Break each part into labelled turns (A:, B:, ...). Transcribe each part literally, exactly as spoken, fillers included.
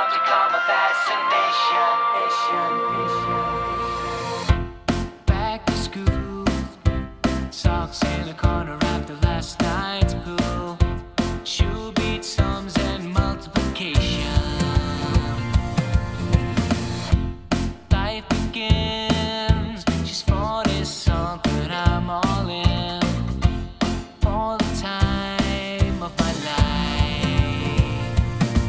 A: object of my fascination. Back to school, socks in a corner after last night's pool. Shoe beat sums and multiplication. Life begins. She's forty something. I'm all in for the time of my life.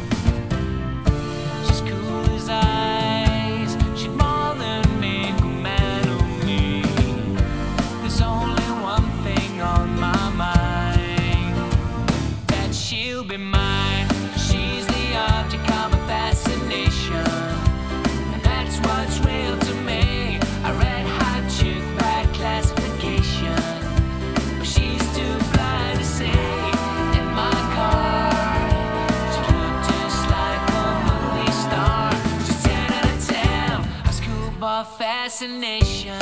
A: She's cool as ice. She'd more than make a man of me. There's only one thing on my mind, that she'll be mine. She's the object of my fascination, and that's what's real to me. A red hot chick by classification, but she's too blind to see. In my car, she looked just like a movie star. She's ten out of ten, a schoolboy fascination.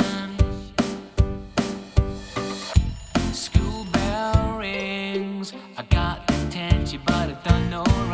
A: School bell rings, I got attention, but I don't know